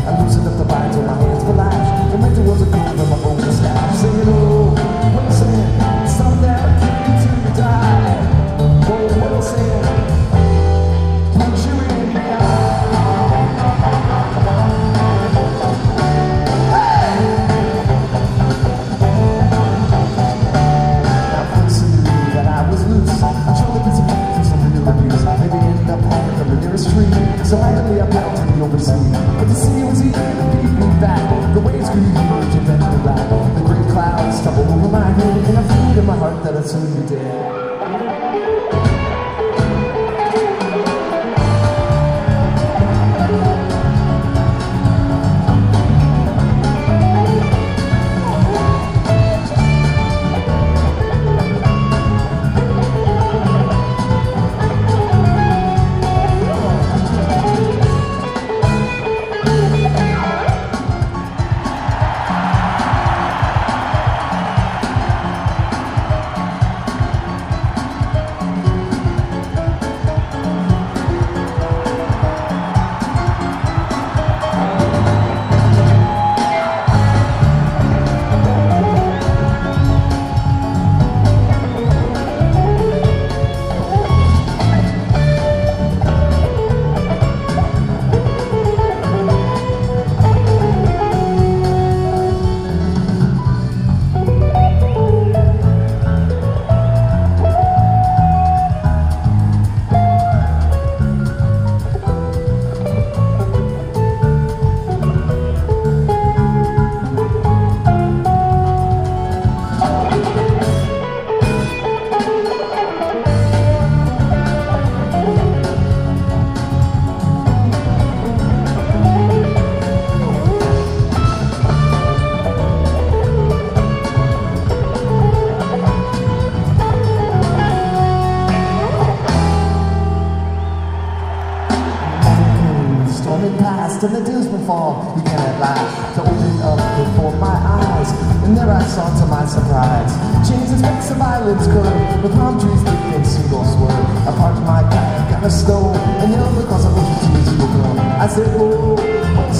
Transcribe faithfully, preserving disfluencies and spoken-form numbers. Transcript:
I loosened up the binds on my hands for life. The winter was a cold and my phone was stabbed. Singing, oh, Wilson, stop that kid till you die. Oh, Wilson, punch you in the eye. Hey! Now, Wilson knew that I was loose. I'm sure the piece of paper for something to abuse. Maybe ended up home from the nearest tree. So randomly I fell to the open sea. But the sea was eager to beat me back. The waves grew huge and then the black. The great clouds tumbled over my head, and I feel in my heart that I'd soon be dead. And the dismal fall began at last to open up before my eyes, and there I saw to my surprise chains and specks of violence curve, the palm trees thick and single swerve. I parked my back on a stone and yelled because of the tears you were gone. I said, oh,